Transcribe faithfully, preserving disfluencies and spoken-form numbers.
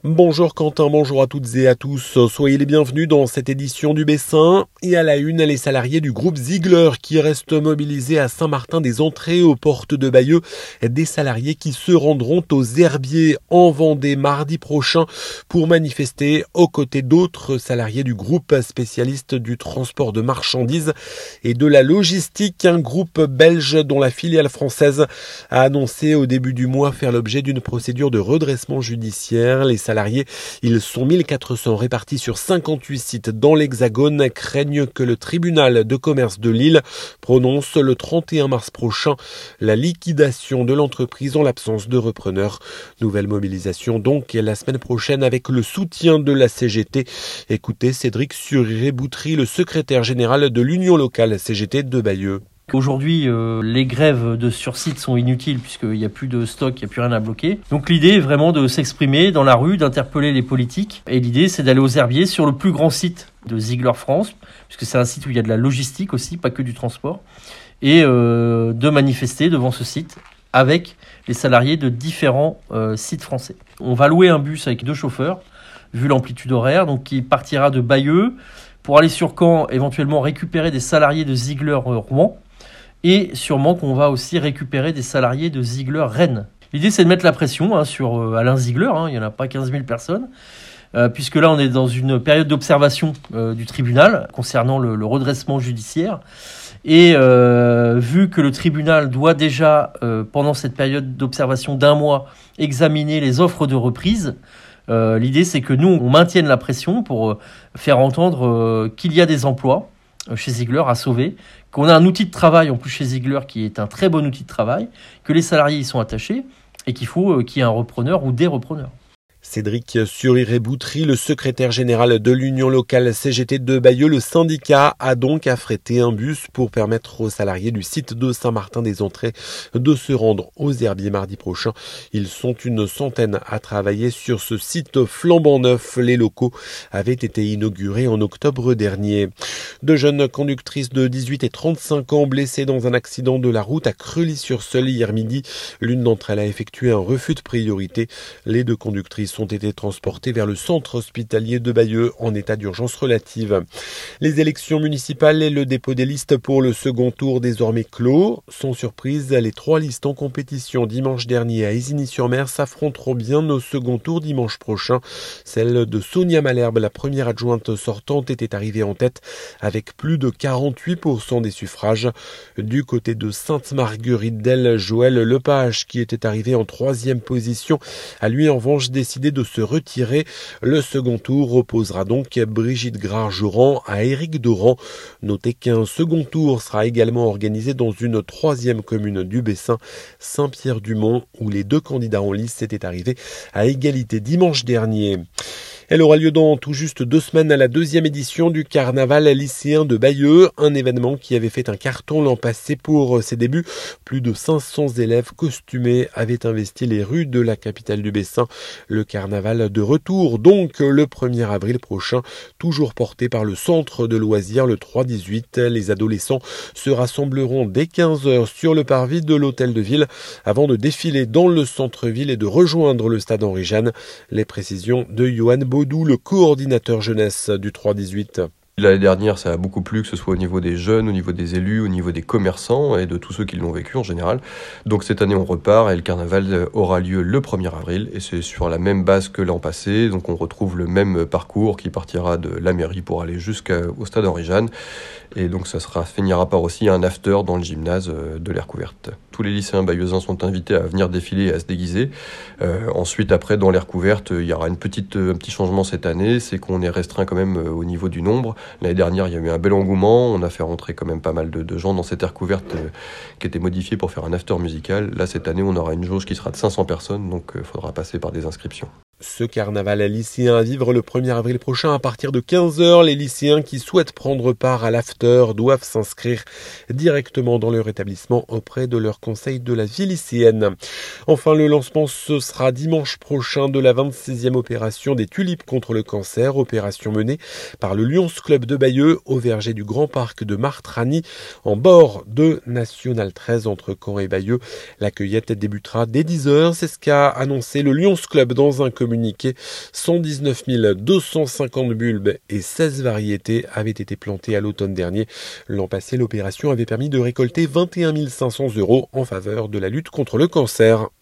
Bonjour Quentin, bonjour à toutes et à tous. Soyez les bienvenus dans cette édition du Bessin. Et à la une, les salariés du groupe Ziegler qui restent mobilisés à Saint-Martin-des-Entrées aux portes de Bayeux. Des salariés qui se rendront aux Herbiers en Vendée mardi prochain pour manifester aux côtés d'autres salariés du groupe spécialiste du transport de marchandises et de la logistique. Un groupe belge dont la filiale française a annoncé au début du mois faire l'objet d'une procédure de redressement judiciaire. Les salariés, ils sont mille quatre cents répartis sur cinquante-huit sites dans l'Hexagone, craignent que le tribunal de commerce de Lille prononce le trente et un mars prochain la liquidation de l'entreprise en l'absence de repreneur. Nouvelle mobilisation donc la semaine prochaine avec le soutien de la C G T. Écoutez Cédric Suriré-Boutry, le secrétaire général de l'Union locale C G T de Bayeux. Aujourd'hui, euh, les grèves de sur-site sont inutiles puisqu'il n'y a plus de stock, il n'y a plus rien à bloquer. Donc l'idée est vraiment de s'exprimer dans la rue, d'interpeller les politiques. Et l'idée, c'est d'aller aux Herbiers sur le plus grand site de Ziegler France, puisque c'est un site où il y a de la logistique aussi, pas que du transport, et euh, de manifester devant ce site avec les salariés de différents euh, sites français. On va louer un bus avec deux chauffeurs, vu l'amplitude horaire, donc qui partira de Bayeux pour aller sur Caen, éventuellement récupérer des salariés de Ziegler euh, Rouen. Et sûrement qu'on va aussi récupérer des salariés de Ziegler Rennes. L'idée, c'est de mettre la pression hein, sur euh, Alain Ziegler, hein, il n'y en a pas quinze mille personnes, euh, puisque là, on est dans une période d'observation euh, du tribunal concernant le, le redressement judiciaire. Et euh, vu que le tribunal doit déjà, euh, pendant cette période d'observation d'un mois, examiner les offres de reprise, euh, l'idée, c'est que nous, on maintienne la pression pour euh, faire entendre euh, qu'il y a des emplois chez Ziegler à sauver, qu'on a un outil de travail en plus chez Ziegler qui est un très bon outil de travail, que les salariés y sont attachés et qu'il faut qu'il y ait un repreneur ou des repreneurs. Cédric Suriré-Boutry, le secrétaire général de l'Union locale C G T de Bayeux, le syndicat a donc affrété un bus pour permettre aux salariés du site de Saint-Martin-des-Entrées de se rendre aux Herbiers mardi prochain. Ils sont une centaine à travailler sur ce site flambant neuf. Les locaux avaient été inaugurés en octobre dernier. Deux jeunes conductrices de dix-huit et trente-cinq ans blessées dans un accident de la route à Creully-sur-Seulles hier midi. L'une d'entre elles a effectué un refus de priorité. Les deux conductrices ont été transportés vers le centre hospitalier de Bayeux en état d'urgence relative. Les élections municipales et le dépôt des listes pour le second tour désormais clos. Sans surprise, les trois listes en compétition dimanche dernier à Isigny-sur-Mer s'affronteront bien au second tour dimanche prochain. Celle de Sonia Malherbe, la première adjointe sortante, était arrivée en tête avec plus de quarante-huit pour cent des suffrages. Du côté de Sainte-Marguerite d'Elle, Joël Lepage, qui était arrivé en troisième position, a lui en revanche décidé de se retirer. Le second tour opposera donc Brigitte Grard-Joran à Éric Doran. Notez qu'un second tour sera également organisé dans une troisième commune du Bessin, Saint-Pierre-du-Mont, où les deux candidats en lice étaient arrivés à égalité dimanche dernier. Elle aura lieu dans tout juste deux semaines à la deuxième édition du carnaval lycéen de Bayeux, un événement qui avait fait un carton l'an passé pour ses débuts. Plus de cinq cents élèves costumés avaient investi les rues de la capitale du Bessin. Le carnaval de retour donc le premier avril prochain, toujours porté par le centre de loisirs le trois dix-huit. Les adolescents se rassembleront dès quinze heures sur le parvis de l'hôtel de ville avant de défiler dans le centre-ville et de rejoindre le stade Henri-Jeanne. Les précisions de Johan Baudou, le coordinateur jeunesse du trois dix-huit. L'année dernière, ça a beaucoup plu, que ce soit au niveau des jeunes, au niveau des élus, au niveau des commerçants et de tous ceux qui l'ont vécu en général. Donc cette année, on repart et le carnaval aura lieu le premier avril et c'est sur la même base que l'an passé. Donc on retrouve le même parcours qui partira de la mairie pour aller jusqu'au stade Henri-Jeanne. Et donc ça sera, finira par aussi un after dans le gymnase de l'air couverte. Tous les lycéens bayeuxins sont invités à venir défiler et à se déguiser. Euh, ensuite, après, dans l'air couverte, il y aura une petite, un petit changement cette année, c'est qu'on est restreint quand même au niveau du nombre. L'année dernière, il y a eu un bel engouement, on a fait rentrer quand même pas mal de, de gens dans cette air couverte euh, qui était modifiée pour faire un after musical. Là, cette année, on aura une jauge qui sera de cinq cents personnes, donc il euh, faudra passer par des inscriptions. Ce carnaval lycéen à vivre le premier avril prochain à partir de quinze heures. Les lycéens qui souhaitent prendre part à l'after doivent s'inscrire directement dans leur établissement auprès de leur conseil de la vie lycéenne. Enfin, le lancement ce sera dimanche prochain de la vingt-sixième opération des tulipes contre le cancer, opération menée par le Lions Club de Bayeux au verger du Grand Parc de Martrany en bord de National treize entre Caen et Bayeux. La cueillette débutera dès dix heures, c'est ce qu'a annoncé le Lions Club dans un communiqué communiqué, cent dix-neuf mille deux cent cinquante bulbes et seize variétés avaient été plantés à l'automne dernier. L'an passé, l'opération avait permis de récolter vingt et un mille cinq cents euros en faveur de la lutte contre le cancer.